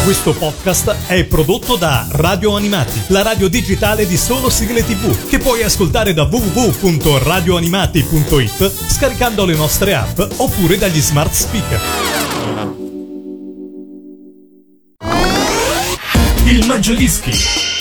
Questo podcast è prodotto da Radio Animati, la radio digitale di solo sigle TV, che puoi ascoltare da www.radioanimati.it scaricando le nostre app oppure dagli smart speaker. Il Mangiadischi.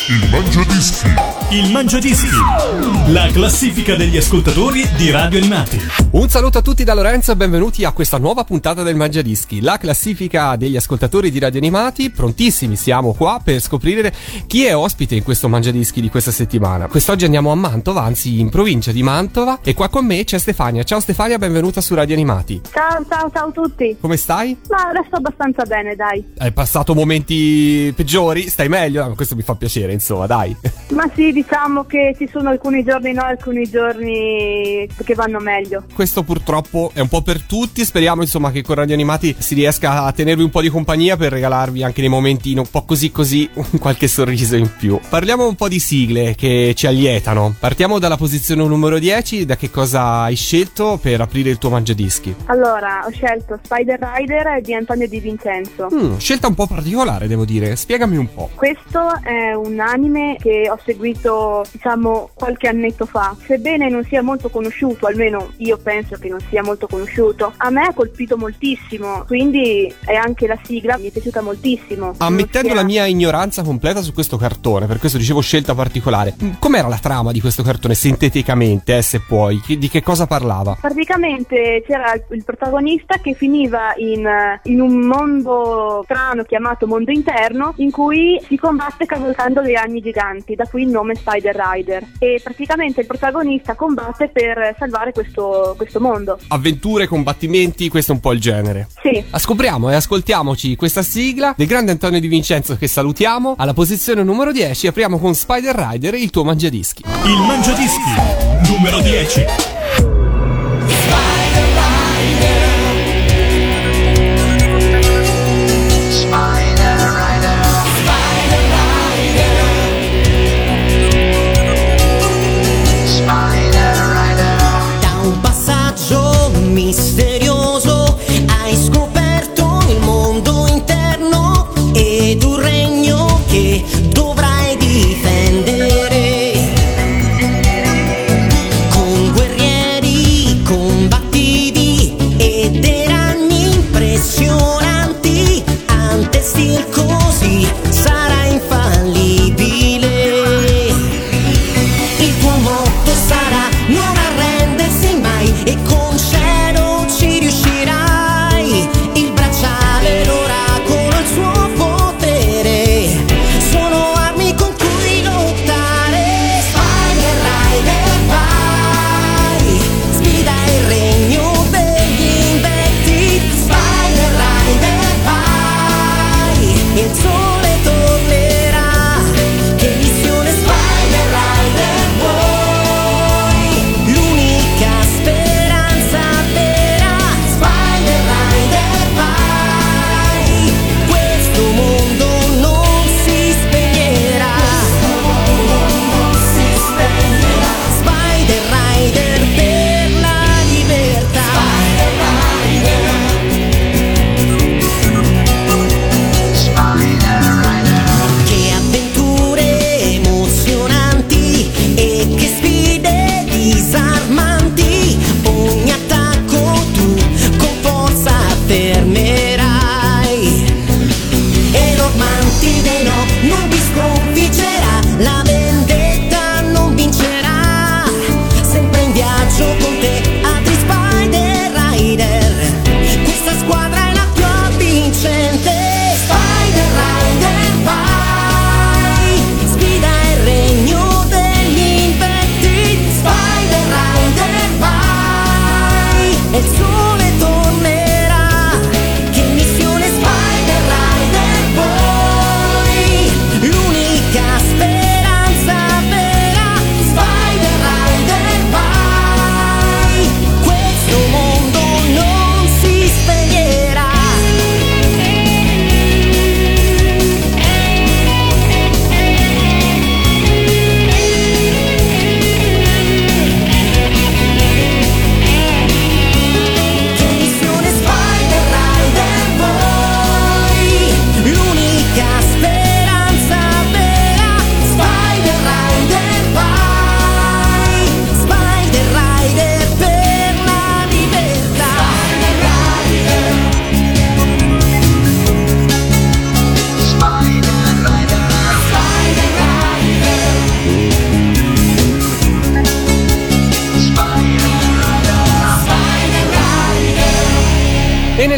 Il Mangiadischi, la classifica degli ascoltatori di Radio Animati. Un saluto a tutti da Lorenzo e benvenuti a questa nuova puntata del Mangiadischi, la classifica degli ascoltatori di Radio Animati. Prontissimi siamo qua per scoprire chi è ospite in questo Mangiadischi di questa settimana. Quest'oggi andiamo a Mantova, anzi in provincia di Mantova, e qua con me c'è Stefania. Ciao Stefania, benvenuta su Radio Animati. Ciao a tutti. Come stai? Ma resto abbastanza bene, dai. Hai passato momenti peggiori? Stai meglio? Questo mi fa piacere, insomma, dai. Ma sì, diciamo che ci sono alcuni giorni no, alcuni giorni che vanno meglio. Questo purtroppo è un po' per tutti. Speriamo insomma che con Radio Animati si riesca a tenervi un po' di compagnia per regalarvi anche nei momenti un po' così qualche sorriso in più. Parliamo un po' di sigle che ci allietano. Partiamo dalla posizione numero 10. Da che cosa hai scelto per aprire il tuo Mangiadischi? Allora, ho scelto Spider Rider di Antonio Di Vincenzo. Scelta un po' particolare, devo dire. Spiegami un po'. Questo è un anime che ho seguito, diciamo, qualche annetto fa. Sebbene non sia molto conosciuto, almeno io penso che non sia molto conosciuto, a me ha colpito moltissimo, quindi è anche la sigla mi è piaciuta moltissimo. Ammettendo la mia ignoranza completa su questo cartone, per questo dicevo scelta particolare, com'era la trama di questo cartone sinteticamente, se puoi? Di che cosa parlava? Praticamente c'era il protagonista che finiva in un mondo strano chiamato mondo interno, in cui si combatte cavalcando dei ragni giganti, da qui il nome Spider Rider, e praticamente il protagonista combatte per salvare questo mondo. Avventure, combattimenti, questo è un po' il genere. Sì. Scopriamo e ascoltiamoci questa sigla del grande Antonio Di Vincenzo, che salutiamo. Alla posizione numero 10 apriamo con Spider Rider, il tuo Mangiadischi. Il Mangiadischi numero 10. Misterioso, hai scoperto il mondo interno ed un regno che dovrai difendere, con guerrieri combattivi e dei ragni impressionanti. Ante-Steel così sarà infallibile. Il tuo motto sarà non arrendersi mai, e con ci riuscirai. Il bracciale, l'oracolo, il suo potere sono armi con cui lottare. Spider Rider, vai, sfida il regno degli inventi. Spider Rider, vai, il sole tornerà.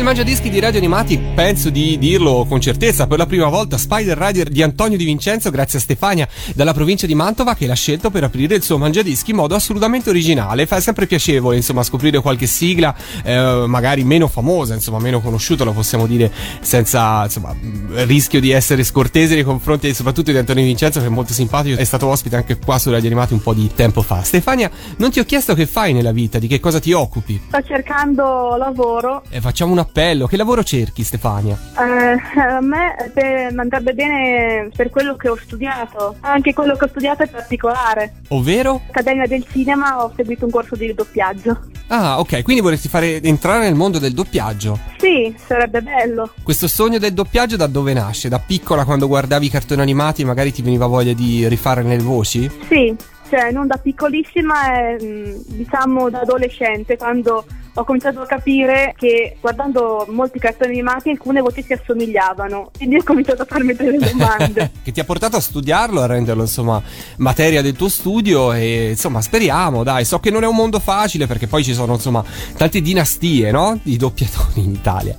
il Mangiadischi di Radio Animati, penso di dirlo con certezza, per la prima volta Spider Rider di Antonio Di Vincenzo, grazie a Stefania dalla provincia di Mantova, che l'ha scelto per aprire il suo Mangiadischi in modo assolutamente originale. Fa sempre piacevole, insomma, scoprire qualche sigla magari meno famosa, insomma meno conosciuta, lo possiamo dire senza, insomma, rischio di essere scortese nei confronti soprattutto di Antonio Di Vincenzo, che è molto simpatico, è stato ospite anche qua su Radio Animati un po' di tempo fa. Stefania, non ti ho chiesto che fai nella vita, di che cosa ti occupi? Sto cercando lavoro. Facciamo un appello, che lavoro cerchi, Stefania? A me andrebbe bene per quello che ho studiato, anche quello che ho studiato è particolare. Ovvero? Accademia del Cinema, ho seguito un corso di doppiaggio. Ah, ok, quindi vorresti entrare nel mondo del doppiaggio? Sì, sarebbe bello. Questo sogno del doppiaggio da dove nasce? Da piccola, quando guardavi i cartoni animati, magari ti veniva voglia di rifare nelle voci? Sì, cioè non da piccolissima, diciamo da adolescente, quando ho cominciato a capire che guardando molti cartoni animati alcune voci si assomigliavano, quindi ho cominciato a farmi delle domande. Che ti ha portato a studiarlo, a renderlo insomma materia del tuo studio, e insomma speriamo, dai, so che non è un mondo facile perché poi ci sono insomma tante dinastie, no? Di doppiatori in Italia.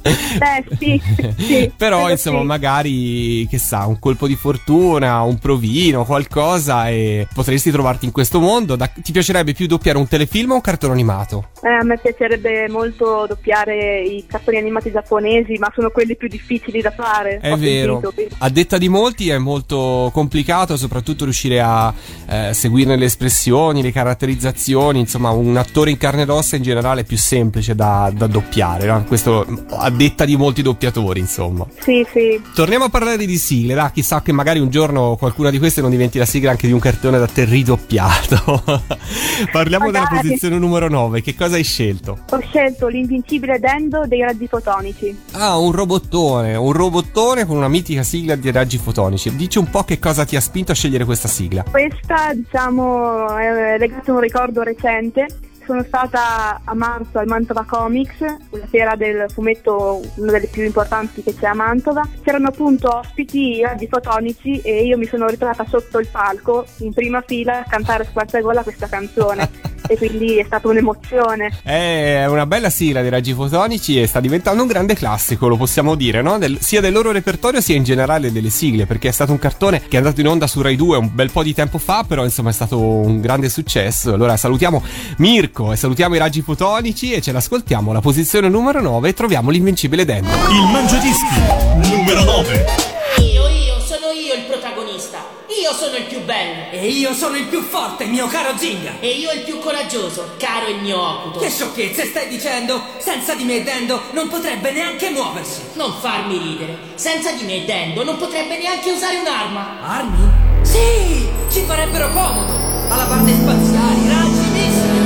Sì. Però insomma sì. Magari, che sa, un colpo di fortuna, un provino, qualcosa, e potresti trovarti in questo mondo. Ti piacerebbe più doppiare un telefilm o un cartone animato? A me piacerebbe molto doppiare i cartoni animati giapponesi, ma sono quelli più difficili da fare. È vero, a detta di molti è molto complicato, soprattutto riuscire a seguirne le espressioni, le caratterizzazioni. Insomma, un attore in carne ed ossa in generale è più semplice da doppiare, no? Questo a detta di molti doppiatori, insomma. Sì. Torniamo a parlare di sigle, dai, chissà che magari un giorno qualcuna di queste non diventi la sigla anche di un cartone da te ridoppiato. Parliamo della posizione numero 9, che cosa hai scelto? Ho scelto l'invincibile Dendo dei raggi fotonici. Ah, un robottone con una mitica sigla di raggi fotonici. Dici un po' che cosa ti ha spinto a scegliere questa sigla. Questa, diciamo, è legata a un ricordo recente. Sono stata a marzo al Mantova Comics, la fiera del fumetto, una delle più importanti che c'è a Mantova. C'erano appunto ospiti i raggi fotonici e io mi sono ritrovata sotto il palco, in prima fila, a cantare a squarciagola questa canzone. E quindi è stata un'emozione. È una bella sigla dei raggi fotonici e sta diventando un grande classico, lo possiamo dire, no? Sia del loro repertorio sia in generale delle sigle, perché è stato un cartone che è andato in onda su Rai 2 un bel po' di tempo fa, però insomma è stato un grande successo. Allora salutiamo Mirko e salutiamo i raggi fotonici e ce l'ascoltiamo. La posizione numero 9 e troviamo l'invincibile Dendo. Il Mangiadischi numero 9. Sono io il protagonista. Io sono il più bello. E io sono il più forte, mio caro Zinga. E io il più coraggioso, caro il mio Okuto. Che sciocchezze stai dicendo? Senza di me Dendo non potrebbe neanche muoversi. Non farmi ridere. Senza di me Dendo non potrebbe neanche usare un'arma. Armi? Sì, ci farebbero comodo. Alabarde spaziali, raggi, missili.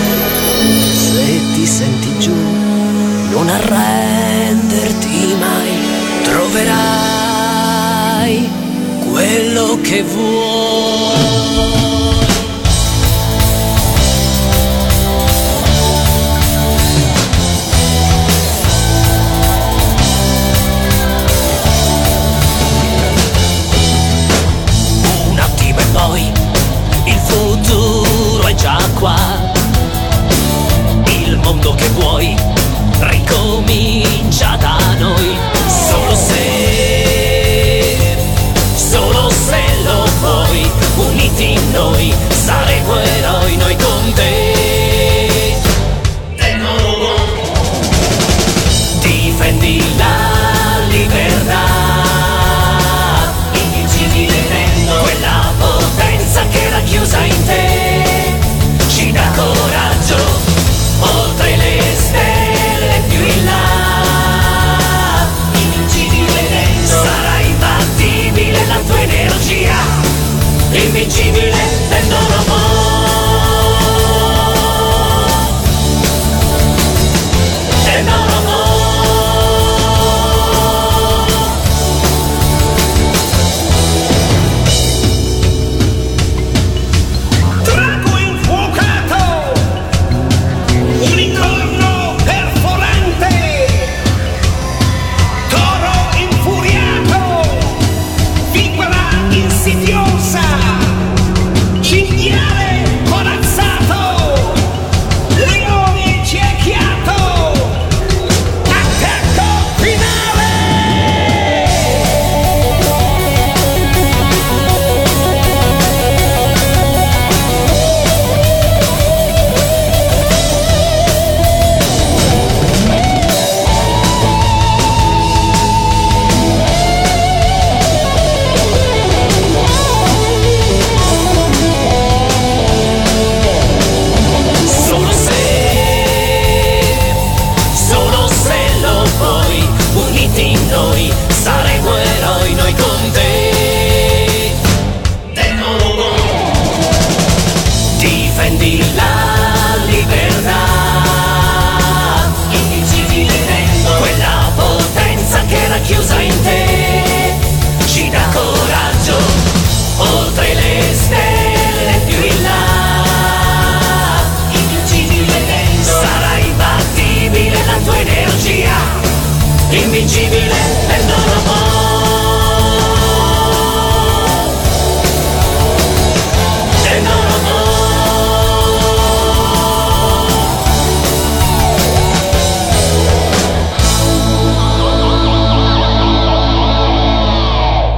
Se ti senti giù, non arrenderti mai. Troverai quello che vuoi. Un attimo e poi il futuro è già qua. Il mondo che vuoi ricomincia da noi. Solo se lo vuoi,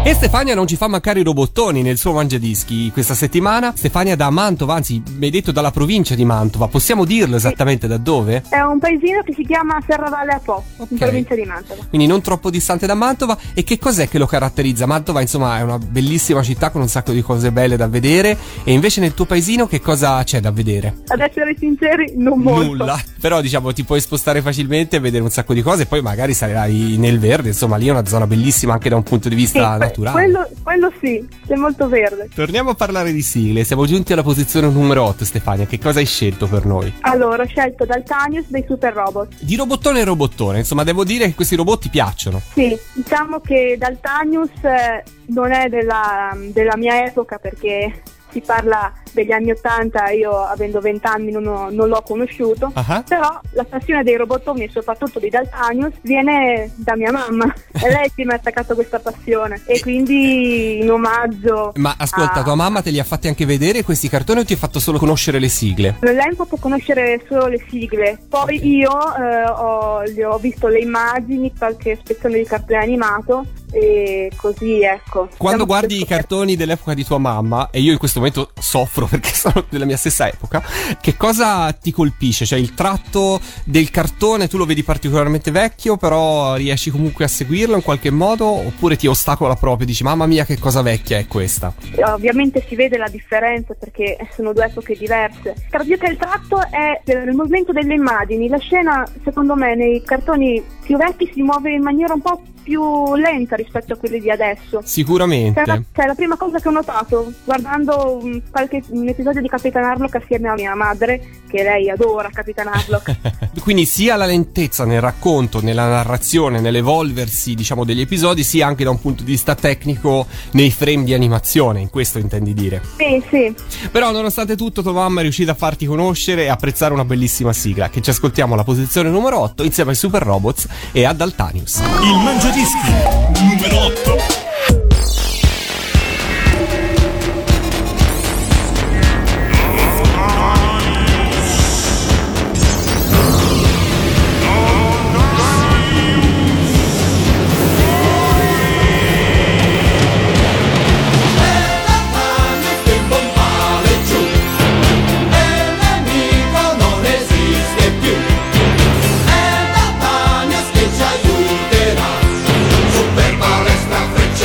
E Stefania non ci fa mancare i robottoni nel suo Mangiadischi questa settimana. Stefania da Mantova, anzi mi hai detto dalla provincia di Mantova, possiamo dirlo esattamente da dove? È un paesino che si chiama Serravalle a Po, in provincia di Mantova. Quindi non troppo distante da Mantova. E che cos'è che lo caratterizza? Mantova insomma è una bellissima città con un sacco di cose belle da vedere. E invece nel tuo paesino che cosa c'è da vedere? Ad essere sinceri, non molto. Nulla. Però diciamo ti puoi spostare facilmente e vedere un sacco di cose. E poi magari sarai nel verde, insomma lì è una zona bellissima anche da un punto di vista naturale. Quello sì, c'è molto verde. Torniamo a parlare di sigle. Siamo giunti alla posizione numero 8, Stefania. Che cosa hai scelto per noi? Allora, ho scelto Daltanius dei Super Robot. Di robottone e robottone, insomma devo dire che questi robot ti piacciono. Sì, diciamo che Daltanius non è della mia epoca, perché si parla degli anni 80, io avendo 20 anni non l'ho conosciuto, però la passione dei robottoni e soprattutto di Daltanius viene da mia mamma. È lei che mi ha attaccato questa passione e quindi in omaggio. Ma ascolta, tua mamma te li ha fatti anche vedere questi cartoni o ti ha fatto solo conoscere le sigle? Lei mi ha fatto conoscere solo le sigle, poi io ho visto le immagini, qualche spezzone di cartone animato e così, ecco. Quando guardi i cartoni dell'epoca di tua mamma, e io in questo momento soffro perché sono della mia stessa epoca, che cosa ti colpisce? Cioè il tratto del cartone tu lo vedi particolarmente vecchio, però riesci comunque a seguirlo in qualche modo, oppure ti ostacola proprio, dici mamma mia che cosa vecchia è questa? Ovviamente si vede la differenza perché sono due epoche diverse, però più che il tratto è il movimento delle immagini. La scena secondo me nei cartoni più vecchi si muove in maniera un po' più lenta rispetto a quelli di adesso. Sicuramente. Cioè, la prima cosa che ho notato guardando un episodio di Capitan Harlock assieme a mia madre, che lei adora Capitan Harlock. Quindi sia la lentezza nel racconto, nella narrazione, nell'evolversi diciamo degli episodi, sia anche da un punto di vista tecnico nei frame di animazione, in questo intendi dire? Sì. Però nonostante tutto tua mamma è riuscita a farti conoscere e apprezzare una bellissima sigla, che ci ascoltiamo alla posizione numero 8 insieme ai Super Robots e a Daltanius. Il Mangiadischi numero 8. Super palestra freccia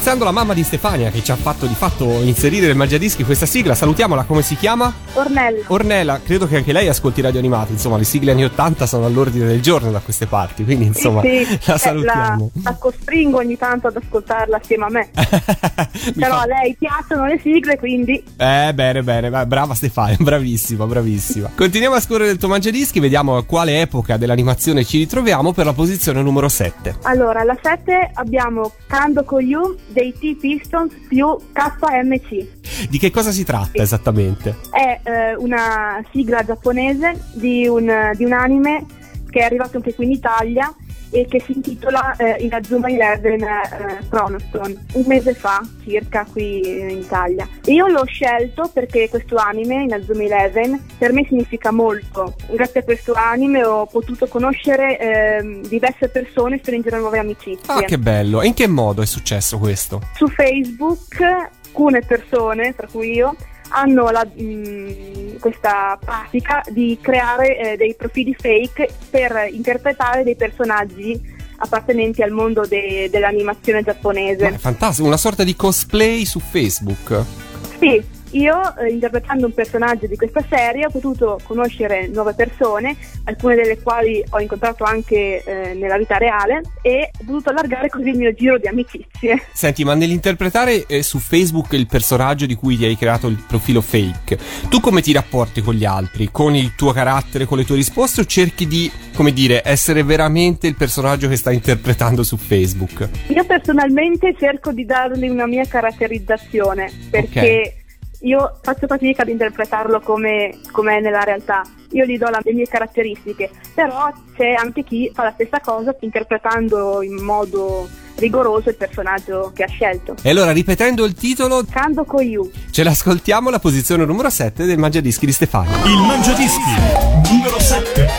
ringraziando la mamma di Stefania che ci ha fatto di fatto inserire nel Mangiadischi questa sigla. Salutiamola, come si chiama? Ornella, credo che anche lei ascolti Radio Animati, insomma le sigle anni 80 sono all'ordine del giorno da queste parti, quindi insomma sì, la salutiamo. La costringo ogni tanto ad ascoltarla assieme a me. Però a lei piacciono le sigle, quindi... Bene, brava Stefania, bravissima. Continuiamo a scorrere il tuo Mangiadischi, vediamo a quale epoca dell'animazione ci ritroviamo per la posizione numero 7. Allora, alla 7 abbiamo Kando Koyu dei T-Pistons più KMC. Di che cosa si tratta esattamente? È una sigla giapponese di un anime che è arrivato anche qui in Italia e che si intitola Inazuma Eleven Chronostorm, un mese fa circa qui in Italia. E io l'ho scelto perché questo anime, Inazuma Eleven, per me significa molto. Grazie a questo anime ho potuto conoscere diverse persone e stringere nuove amicizie. Ah, che bello! E in che modo è successo questo? Su Facebook alcune persone, tra cui io, hanno questa pratica di creare dei profili fake per interpretare dei personaggi appartenenti al mondo dell'animazione giapponese. Ma è fantastico, una sorta di cosplay su Facebook. Sì, io interpretando un personaggio di questa serie ho potuto conoscere nuove persone, alcune delle quali ho incontrato anche nella vita reale, e ho potuto allargare così il mio giro di amicizie. Senti, ma nell'interpretare su Facebook il personaggio di cui ti hai creato il profilo fake, tu come ti rapporti con gli altri? Con il tuo carattere, con le tue risposte, o cerchi di, come dire, essere veramente il personaggio che stai interpretando su Facebook? Io personalmente cerco di dargli una mia caratterizzazione, perché io faccio fatica ad interpretarlo come è nella realtà. Io gli do le mie caratteristiche, però c'è anche chi fa la stessa cosa interpretando in modo rigoroso il personaggio che ha scelto. E allora, ripetendo il titolo, Kando Koyu, ce l'ascoltiamo, la posizione numero 7 del Mangiadischi di Stefano. Il Mangiadischi numero 7.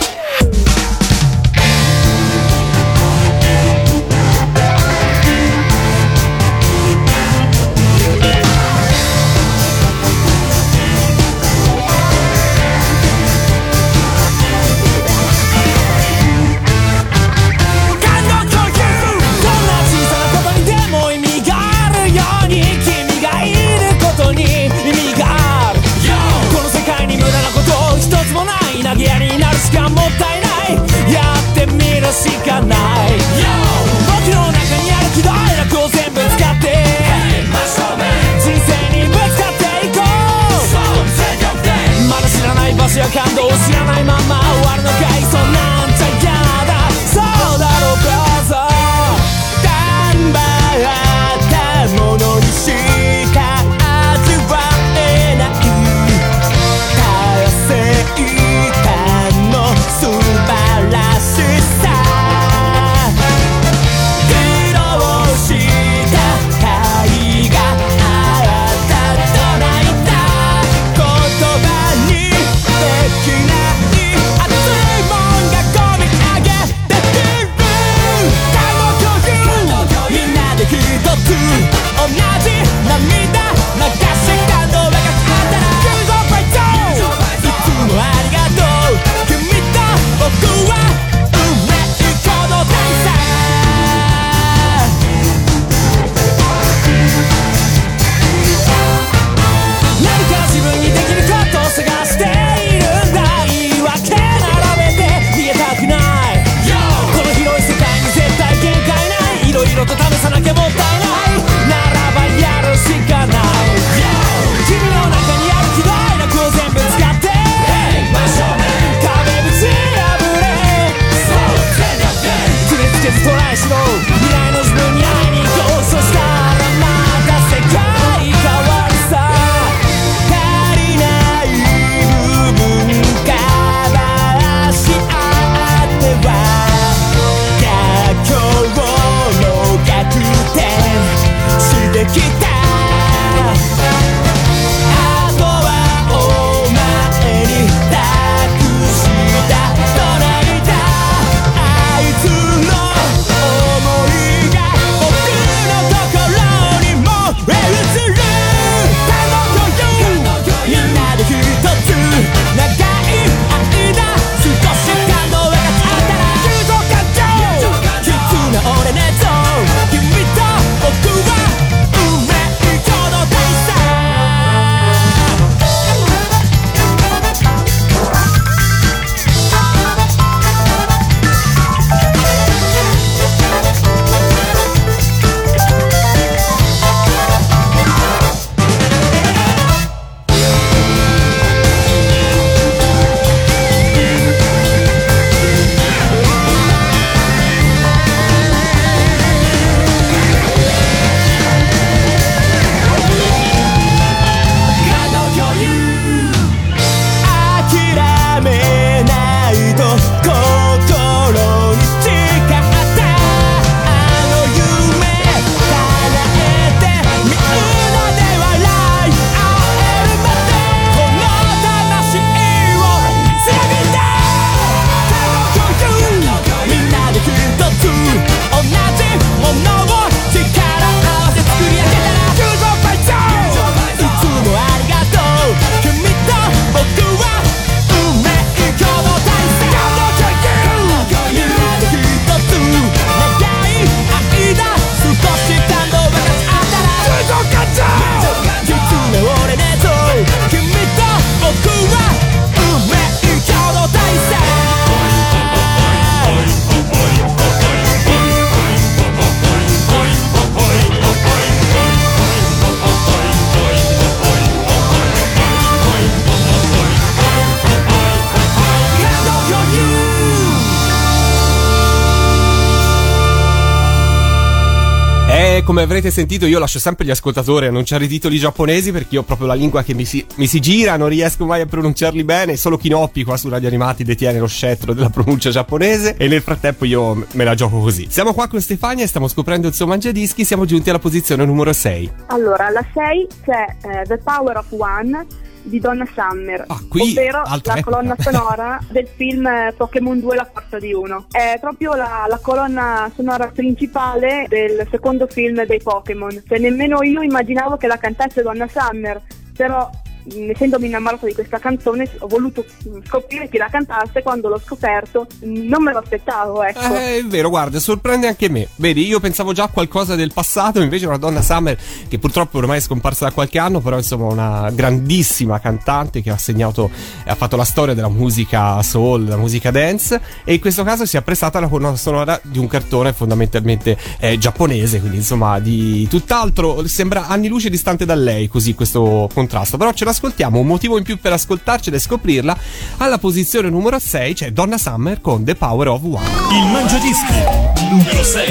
come avrete sentito, io lascio sempre gli ascoltatori annunciare i titoli giapponesi, perché io ho proprio la lingua che mi si gira, non riesco mai a pronunciarli bene. Solo Kinoppi qua su Radio Animati detiene lo scettro della pronuncia giapponese, e nel frattempo io me la gioco così. Siamo qua con Stefania e stiamo scoprendo il suo mangiadischi. Siamo giunti alla posizione numero 6. Allora, alla 6 c'è The Power of One di Donna Summer, ovvero la colonna sonora del film Pokémon 2 La Forza di Uno. È proprio la colonna sonora principale del secondo film dei Pokémon. Cioè, nemmeno io immaginavo che la cantasse Donna Summer, però essendomi innamorata di questa canzone ho voluto scoprire chi la cantasse. Quando l'ho scoperto non me lo aspettavo, ecco. È vero, guarda, sorprende anche me. Vedi, io pensavo già a qualcosa del passato, invece una Donna Summer che purtroppo ormai è scomparsa da qualche anno, però insomma una grandissima cantante che ha fatto la storia della musica soul, della musica dance, e in questo caso si è prestata alla colonna sonora di un cartone fondamentalmente giapponese, quindi insomma di tutt'altro, sembra anni luce distante da lei, così questo contrasto, però ce l'ascoltiamo, un motivo in più per ascoltarcela e scoprirla. Alla posizione numero 6 c'è Donna Summer con The Power of One. Il Mangiadischi numero 6.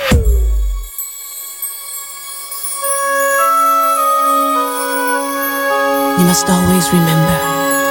You must always remember,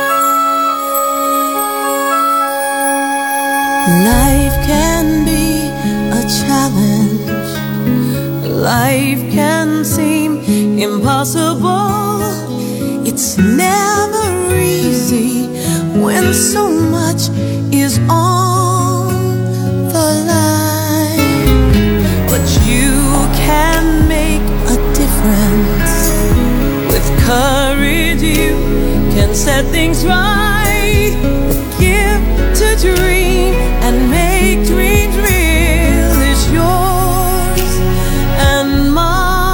life can be a challenge, life can seem impossible. It's never easy when so much is on the line, but you can make a difference. With courage you can set things right, give to dream and make dreams real is yours and mine.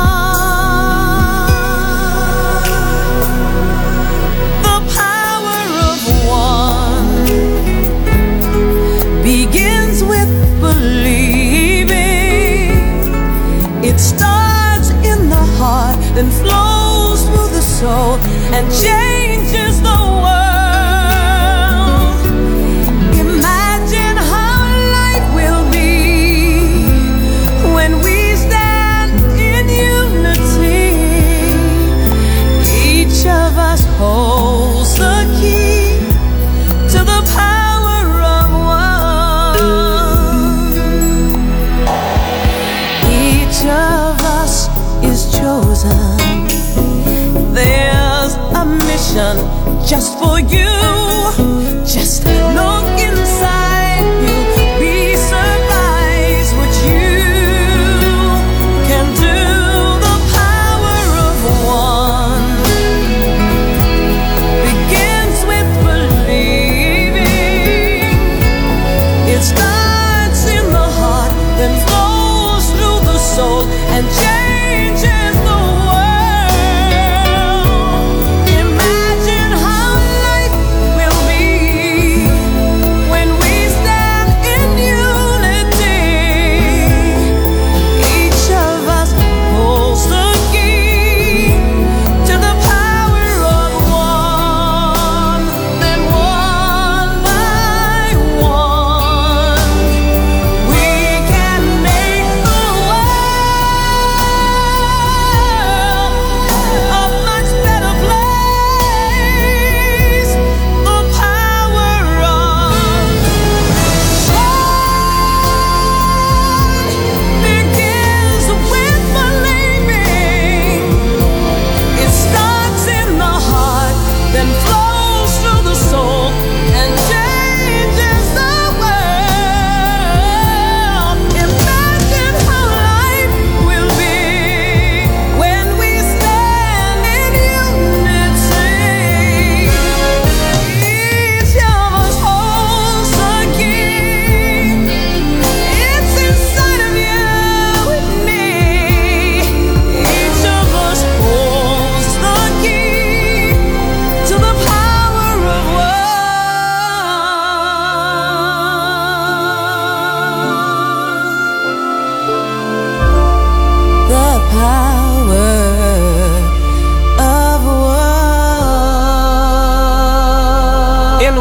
It starts in the heart, then flows through the soul and changes the world. Imagine how life will be when we stand in unity. Each of us holds the key to the power of one. Each of us is chosen. There's a mission just for you. Just look inside, you'll be surprised what you can do. The power of one begins with believing. It starts in the heart, then flows through the soul and changes the world. Imagine how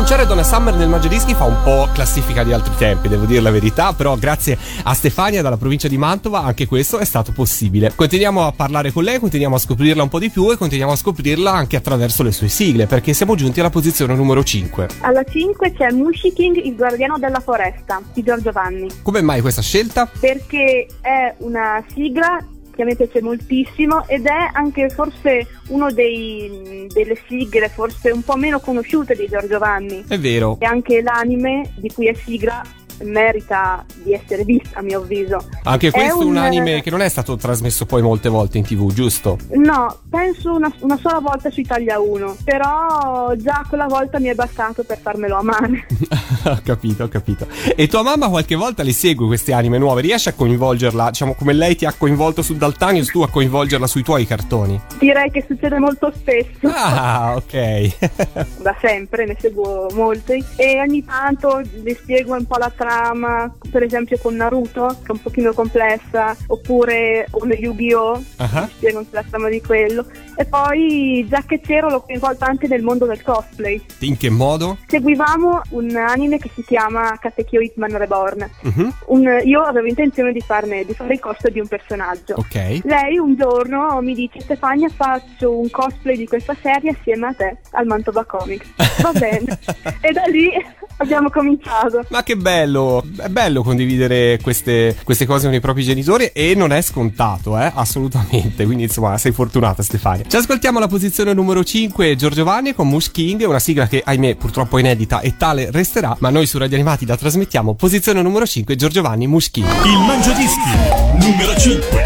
annunciare Donna Summer nel Mangiadischi fa un po' classifica di altri tempi, devo dire la verità, però grazie a Stefania dalla provincia di Mantova anche questo è stato possibile. Continuiamo a parlare con lei, continuiamo a scoprirla un po' di più e continuiamo a scoprirla anche attraverso le sue sigle, perché siamo giunti alla posizione numero 5. Alla 5 c'è Mushiking, il guardiano della foresta, di Giorgio Vanni. Come mai questa scelta? Perché è una sigla che a me piace moltissimo ed è anche forse uno delle sigle forse un po' meno conosciute di Giorgio Vanni. È vero. E anche l'anime di cui è sigla merita di essere vista, a mio avviso. Anche questo è un anime che non è stato trasmesso poi molte volte in TV, giusto? No, penso una sola volta su Italia 1, però già quella volta mi è bastato per farmelo amare. Ho capito. E tua mamma qualche volta li segue queste anime nuove? Riesci a coinvolgerla, diciamo, come lei ti ha coinvolto su Daltanius, tu a coinvolgerla sui tuoi cartoni? Direi che succede molto spesso. Ah, ok. Da sempre, ne seguo molti e ogni tanto le spiego un po' la trama, per esempio con Naruto, che è un pochino complessa, oppure con Yu-Gi-Oh! Uh-huh. Spiego anche la trama di quello. E poi, già che c'ero, l'ho coinvolta anche nel mondo del cosplay. In che modo? Seguivamo un anime che si chiama Katekyo Hitman Reborn. Uh-huh. Io avevo intenzione di fare il cosplay di un personaggio. Ok. Lei un giorno mi dice: Stefania, faccio un cosplay di questa serie assieme a te al Mantova Comics. Va bene. E da lì abbiamo cominciato. Ma che bello, è bello condividere queste cose con i propri genitori e non è scontato, assolutamente, quindi insomma sei fortunata Stefania. Ci ascoltiamo la posizione numero 5, Giorgio Vanni con Mush King, una sigla che ahimè purtroppo è inedita e tale resterà, ma noi su Radio Animati la trasmettiamo. Posizione numero 5, Giorgio Vanni, Mush King. Il Mangiadischi numero 5.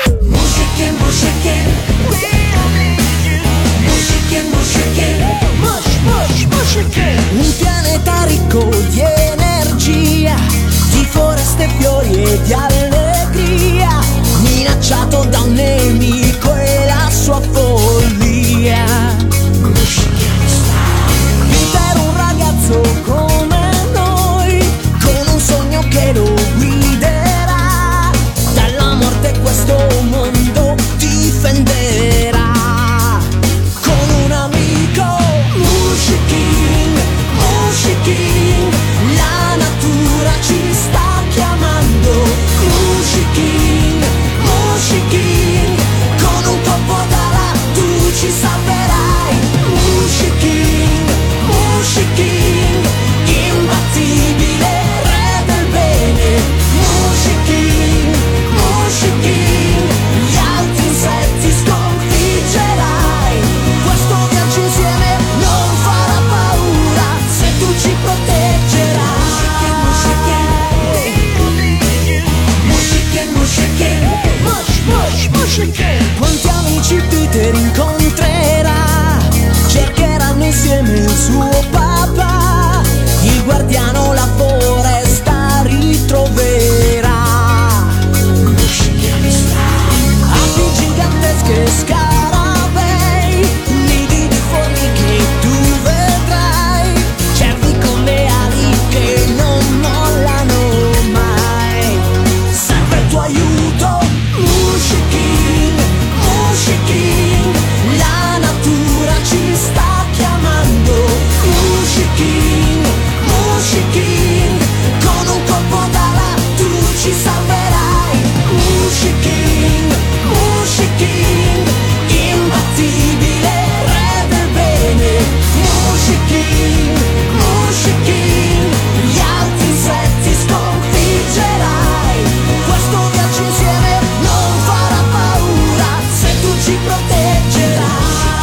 Un pianeta ricco di energia, di foreste, fiori e di allegria, minacciato da un nemico e la sua follia. Peter, un ragazzo come noi, con un sogno che lo guiderà, dalla morte questo mondo difenderà. La natura ci sta chiamando. Mushi King, con un colpo d'ala tu ci salverai. Mushi King, imbattibile, re del bene. Mushi King, gli altri insetti sconfiggerai. Questo viaggio insieme non farà paura se tu ci proteggerai. Quanti amici Peter incontrerà, cercheranno insieme il suo papà, il guardiano la foresta ritroverà. Api gigantesche, scarabei, nidi di formiche tu vedrai, cervi con le ali che non mollano mai. Serve il tuo aiuto, Mushi King, la natura ci sta chiamando. Mushi King, con un colpo d'ala tu ci salverai. Mushi King, imbattibile, re del bene. Mushi King, gli altri insetti sconfiggerai. Questo viaggio insieme non farà paura se tu ci proteggerai.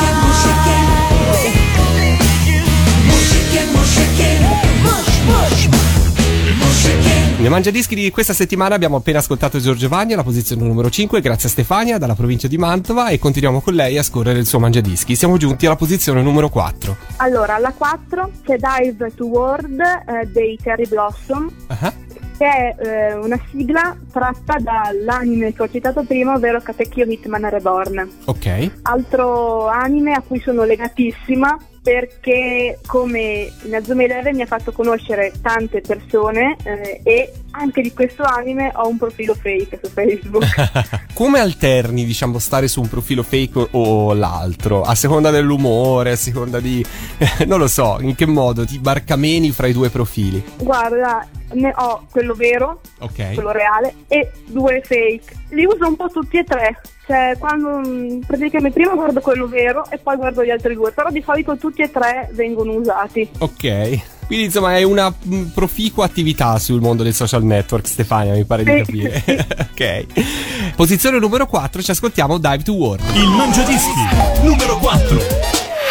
Nel Mangiadischi di questa settimana abbiamo appena ascoltato Giorgio Vanni alla posizione numero 5, grazie a Stefania dalla provincia di Mantova, e continuiamo con lei a scorrere il suo Mangiadischi. Siamo giunti alla posizione numero 4. Allora, alla 4 c'è Dive to World dei Cherry Blossom. Uh-huh. che è una sigla tratta dall'anime che ho citato prima, ovvero Katekyo Hitman Reborn. Ok. Altro anime a cui sono legatissima, perché come Inazuma Eleven mi ha fatto conoscere tante persone e anche di questo anime ho un profilo fake su Facebook. Come alterni, diciamo, stare su un profilo fake o l'altro? A seconda dell'umore, a seconda di... non lo so, in che modo ti barcameni fra i due profili? Guarda, ne ho quello vero, Ok. quello reale, e 2 fake. Li uso un po' tutti e 3. Cioè, quando praticamente prima guardo quello vero e poi guardo gli altri 2, però di solito tutti e 3 vengono usati. Ok. Quindi insomma è una proficua attività sul mondo dei social network, Stefania, mi pare di capire. Ok. Posizione numero 4, ci ascoltiamo Dive to War. Il Mangiadischi numero 4.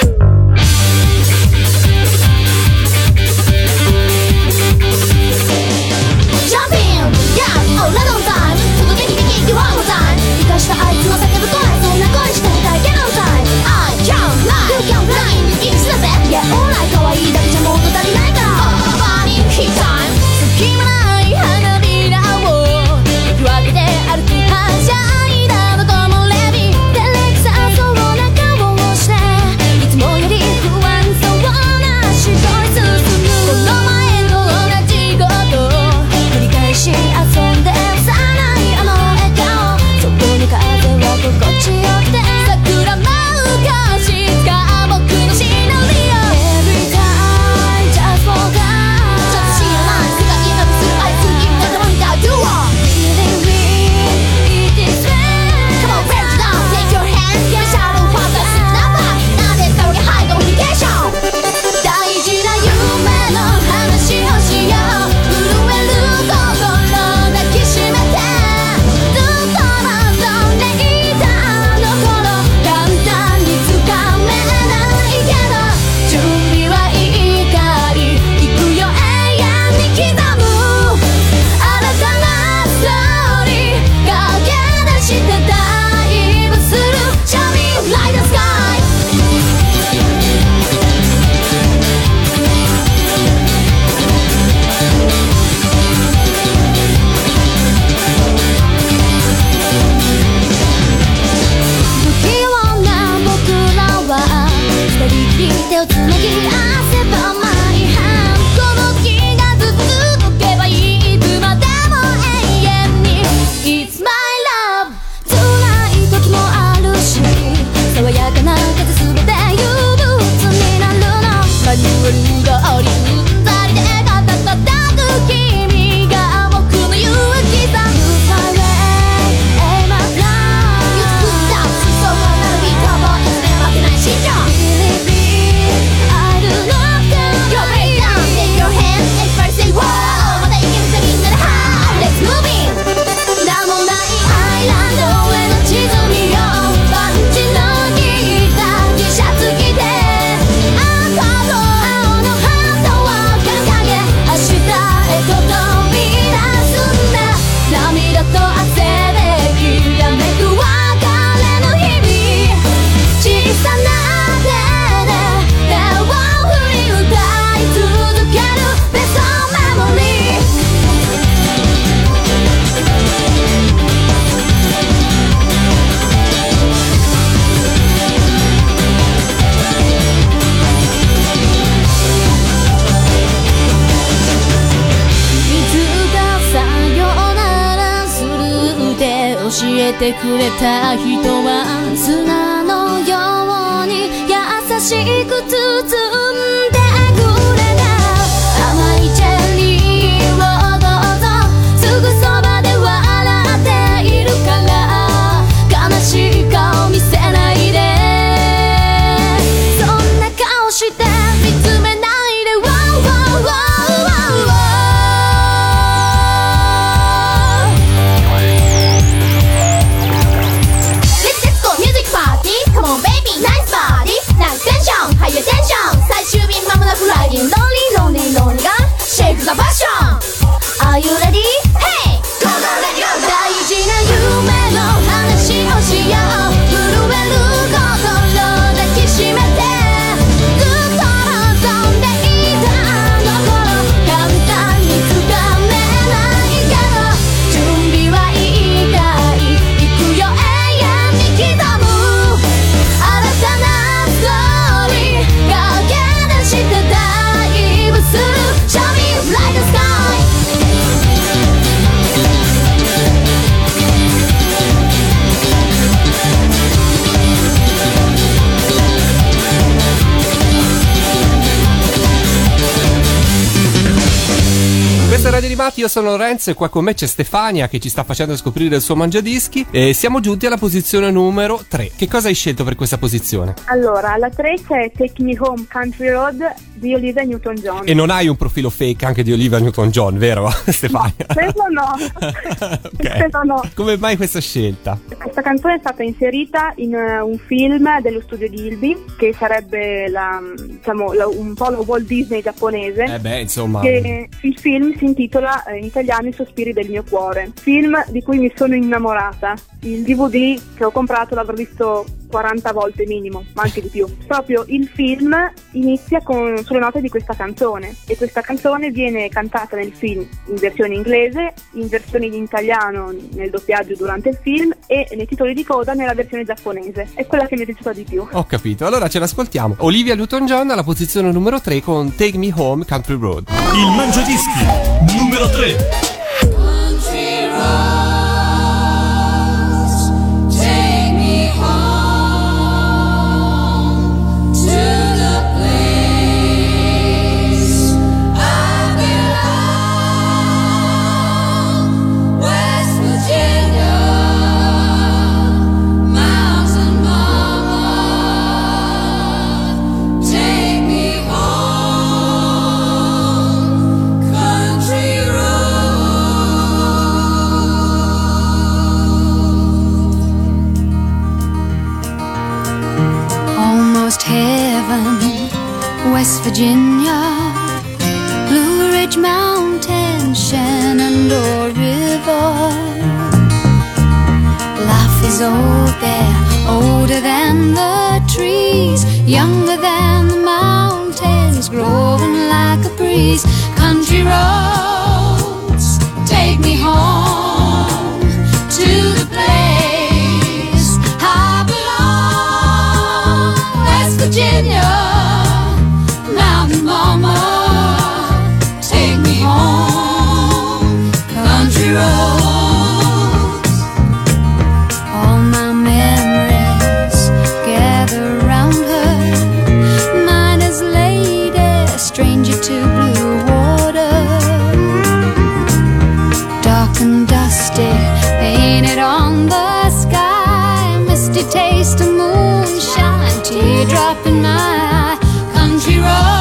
てくれた人は砂のように優しく包んでくれた甘いチェリーをどうぞすぐそばで笑っているから悲しい顔見せないでそんな顔して見つめないで Higher tension è Radio Animati, io sono Lorenzo e qua con me c'è Stefania che ci sta facendo scoprire il suo mangiadischi e siamo giunti alla posizione numero 3. Che cosa hai scelto per questa posizione? Allora, alla 3 c'è Take Me Home Country Road di Olivia Newton-John. E non hai un profilo fake anche di Olivia Newton-John, vero Stefania? Quello no. Okay. Quello no. Come mai questa scelta? Questa canzone è stata inserita in un film dello studio Gilby, che sarebbe un po' la Walt Disney giapponese. Insomma. Che il film si intitola in italiano I sospiri del mio cuore, film di cui mi sono innamorata. Il DVD che ho comprato l'avrò visto 40 volte minimo, ma anche di più. Proprio il film inizia sulle note di questa canzone, e questa canzone viene cantata nel film in versione inglese, in versione in italiano nel doppiaggio durante il film e nei titoli di coda nella versione giapponese. È quella che mi è piaciuta di più. Ho capito, allora ce l'ascoltiamo. Olivia Newton-John alla posizione numero 3 con Take Me Home Country Road. Il Mangiadischi numero 3. West Virginia, Blue Ridge Mountain, Shenandoah River. Life is old there, older than the trees, younger than the mountains, growing like a breeze. Country roads, take me home to the place I belong, West Virginia. Mama, take me home, country roads. All my memories gather around her. Mine is lady, stranger to blue water. Dark and dusty, painted on the sky. Misty taste of moonshine, teardrop in my eye. Country roads.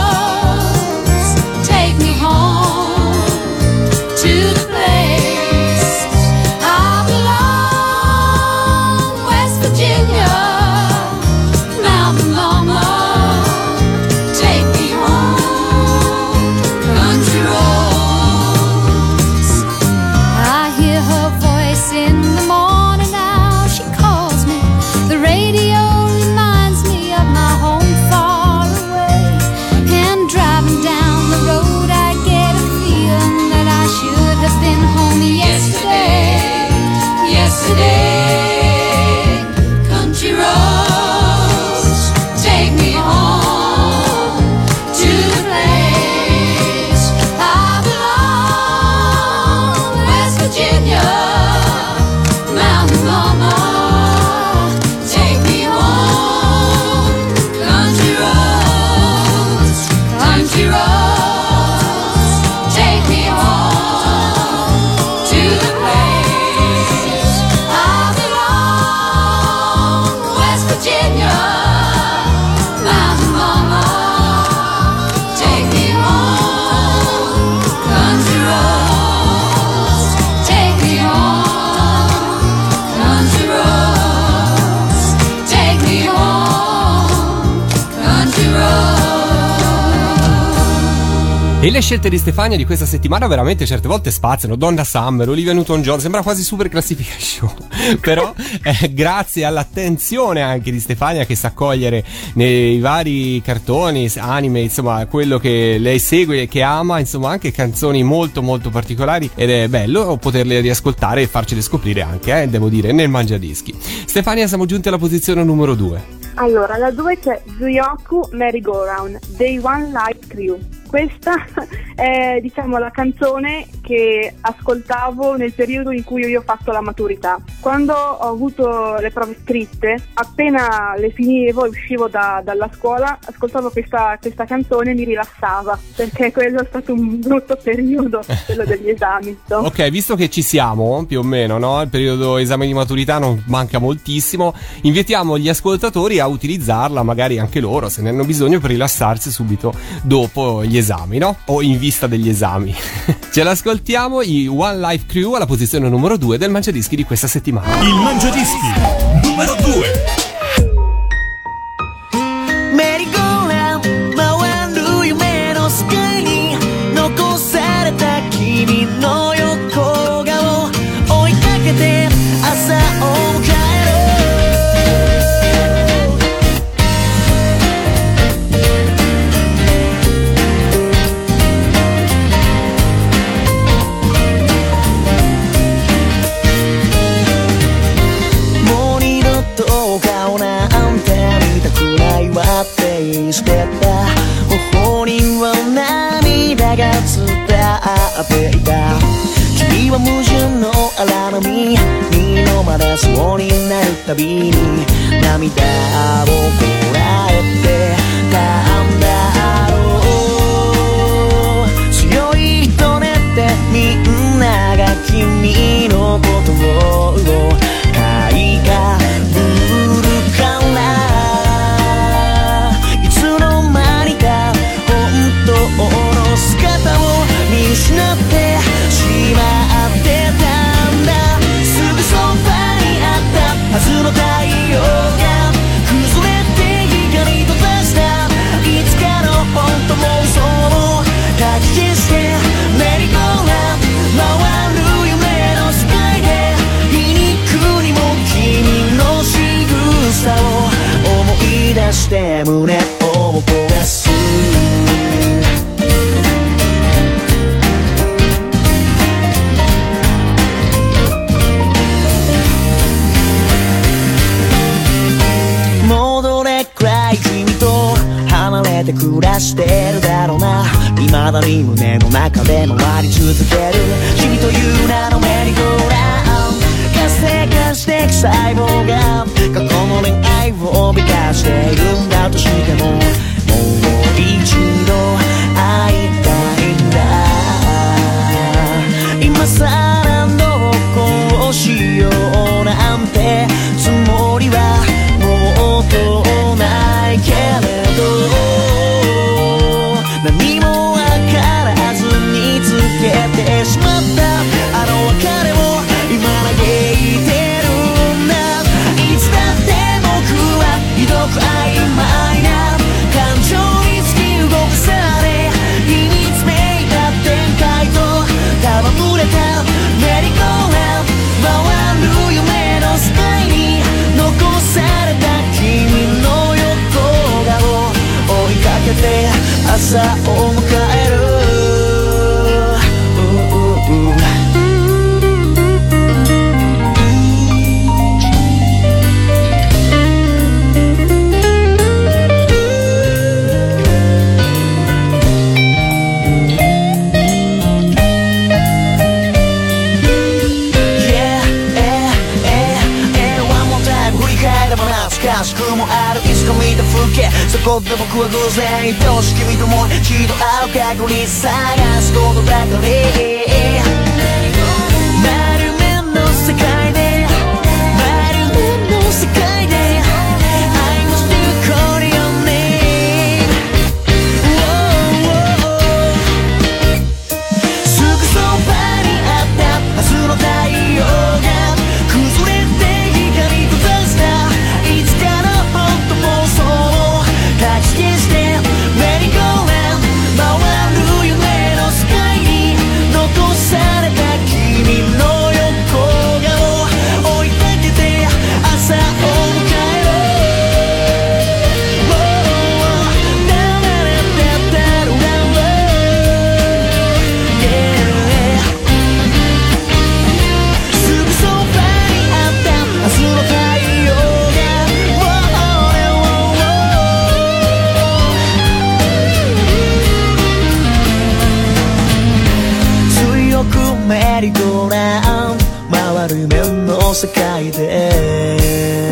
E le scelte di Stefania di questa settimana veramente certe volte spaziano. Donna Summer, Olivia Newton-John, sembra quasi super classification. Però grazie all'attenzione anche di Stefania, che sa cogliere nei vari cartoni, anime, insomma quello che lei segue e che ama, insomma anche canzoni molto molto particolari, ed è bello poterle riascoltare e farcele scoprire anche, devo dire, nel Mangiadischi. Stefania, siamo giunti alla posizione numero 2. Allora, alla 2 c'è Zuyoku Merry Go Round dei One Light Crew. Questa è, diciamo, la canzone che ascoltavo nel periodo in cui io ho fatto la maturità. Quando ho avuto le prove scritte, appena le finivo e uscivo dalla scuola, ascoltavo questa canzone e mi rilassava, perché quello è stato un brutto periodo, quello degli esami. So. Ok, visto che ci siamo, più o meno, no? Il periodo esame di maturità non manca moltissimo, invitiamo gli ascoltatori a utilizzarla, magari anche loro, se ne hanno bisogno, per rilassarsi subito dopo gli esami, no? O in vista degli esami. Ce l'ascoltiamo, i One Life Crew alla posizione numero 2 del Mangiadischi di questa settimana. Il Mangiadischi numero 2. メリーゴーラン回る夢のスカイに残された君の横顔追いかけて朝を迎えるもう二度と顔なんて見たくないわってしてた頬には涙が伝っていた君は矛盾の荒波に飲まれそうになるたびに涙をこらえてたんだろう強い人ねってみんなが君のことを買いかぶるからいつの間にか本当の姿を見失ってしまってたんだすぐそばにあったはずの太陽が崩れて光と出したいつかの本当も嘘をかき消してメリーゴーラン回る夢の世界で皮肉にも君の仕草を思い出して胸を焦がすもうどれくらい君と離れて暮らしてるだろうな未だに胸の中で回り続ける君という名のメリーゴーラン活性化していく細胞が過去の恋愛を美化しているんだとしてももう一度会いたいんだ今さらどうしようなんてつもりはもうとないけれど何もわからずにつけてしまったあの別れを今嘆いてるんだいつだって僕はひどく曖昧な感情に突き動かされ秘密めいた展開と戯れたメリーゴーラン回る夢の世界に残された君の横顔追いかけて朝を迎えるしくもあるいつか見た風景そこで僕は偶然愛し君ともう一度会う過去に探すことばかり丸面の世界で丸面の世界で I must do call your name すぐそばにあったはずの太陽が崩れて光と出したいつかの本当もそうかき消してメリーゴーラン回る夢の世メリーゴーラウンド回る面の世界で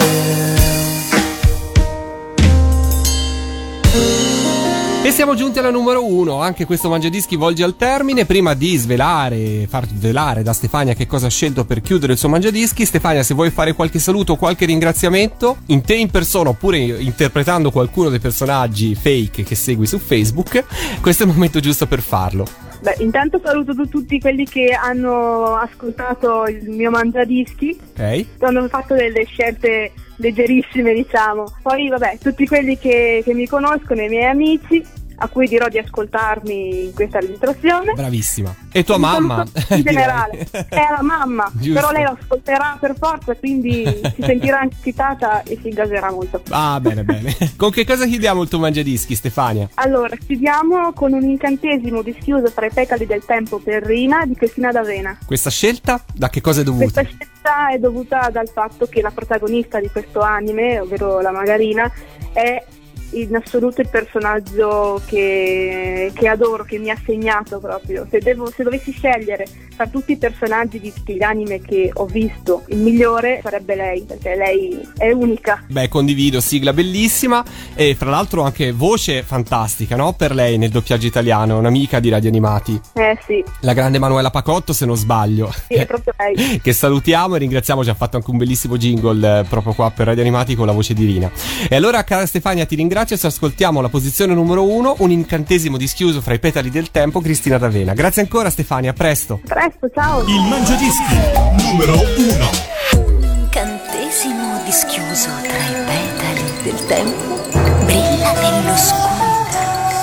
E siamo giunti alla numero 1, anche questo Mangiadischi volge al termine. Prima di far svelare da Stefania che cosa ha scelto per chiudere il suo Mangiadischi, Stefania, se vuoi fare qualche saluto o qualche ringraziamento, in te in persona oppure interpretando qualcuno dei personaggi fake che segui su Facebook, questo è il momento giusto per farlo. Beh, intanto saluto tutti quelli che hanno ascoltato il mio Mangiadischi. Ok. Hanno fatto delle scelte leggerissime, diciamo. Poi vabbè, tutti quelli che mi conoscono, i miei amici, a cui dirò di ascoltarmi in questa registrazione. Bravissima. E tua mamma? In generale. È la mamma, Giusto. però lei lo ascolterà per forza, quindi si sentirà eccitata e si gaserà molto. Ah, bene, bene. Con che cosa chiudiamo il tuo Mangiadischi, Stefania? Allora, chiudiamo con un incantesimo dischiuso tra i petali del tempo per Rina di Cristina D'Avena. Questa scelta da che cosa è dovuta? Questa scelta è dovuta dal fatto che la protagonista di questo anime, ovvero la Margarina, è in assoluto il personaggio che adoro, che mi ha segnato proprio. Se dovessi scegliere tra tutti i personaggi di anime che ho visto, il migliore sarebbe lei, perché lei è unica. Beh, condivido, sigla bellissima e fra l'altro anche voce fantastica, no? Per lei nel doppiaggio italiano, un'amica di Radio Animati. Sì. La grande Manuela Pacotto, se non sbaglio. Sì, è proprio lei. Che salutiamo e ringraziamo, ci ha fatto anche un bellissimo jingle proprio qua per Radio Animati con la voce di Rina. E allora, cara Stefania, ti ringrazio. Ci ascoltiamo la posizione numero 1, un incantesimo dischiuso fra i petali del tempo, Cristina D'Avena. Grazie ancora Stefania, a presto. Presto, ciao. Il Mangiadischi numero 1. Un incantesimo dischiuso tra i petali del tempo brilla nell'oscurità.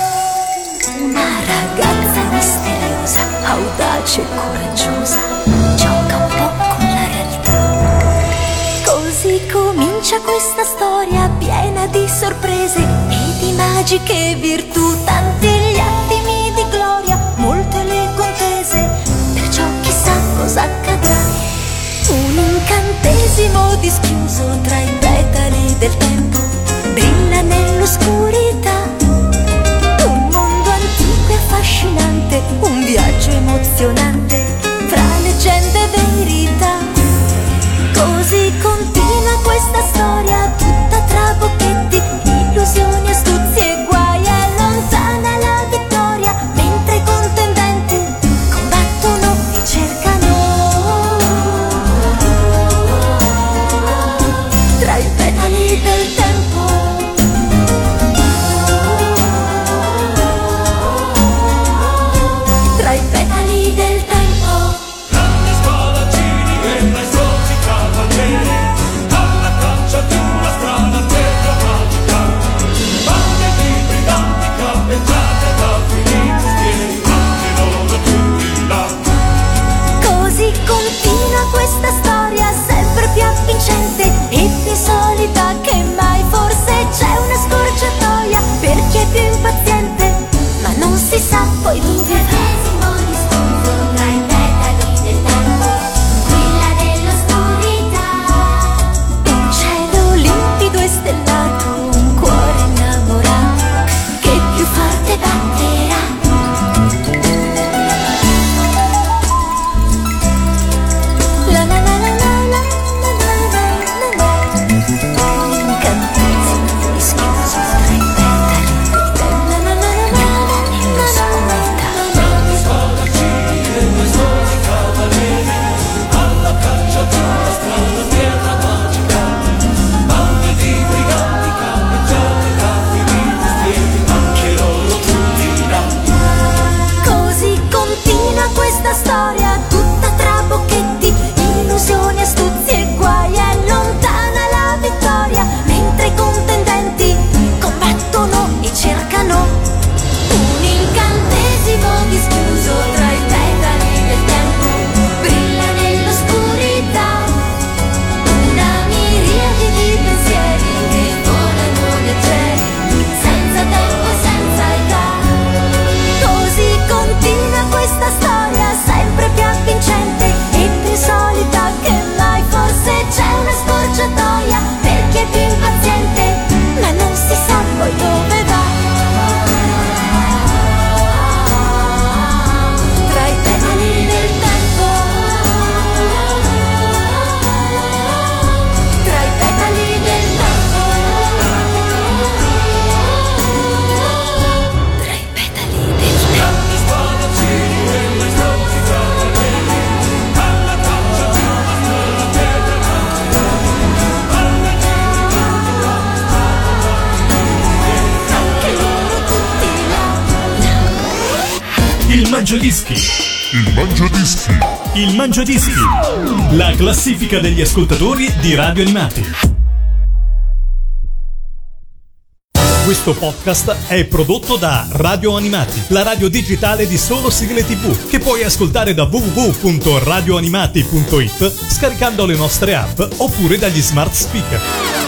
Una ragazza misteriosa, audace e coraggiosa, gioca un po' con la realtà. Così comincia questa storia piena di sorprese e di magiche virtù, tanti gli attimi di gloria, molte le contese, perciò chissà cosa accadrà. Un incantesimo dischiuso tra i petali del tempo brilla nell'oscurità. Un mondo antico e affascinante, un viaggio emozionante fra leggende e verità. Così continua questa storia tutta tra bocchetti, illusioni, astuzie e guai. Allontana la vittoria mentre i contendenti combattono e cercano. Tra i petali del tempo, tra i petali del tempo. Il Mangiadischi. Il Mangiadischi. Il Mangiadischi. La classifica degli ascoltatori di Radio Animati. Questo podcast è prodotto da Radio Animati, la radio digitale di solo sigle TV, che puoi ascoltare da www.radioanimati.it scaricando le nostre app oppure dagli smart speaker.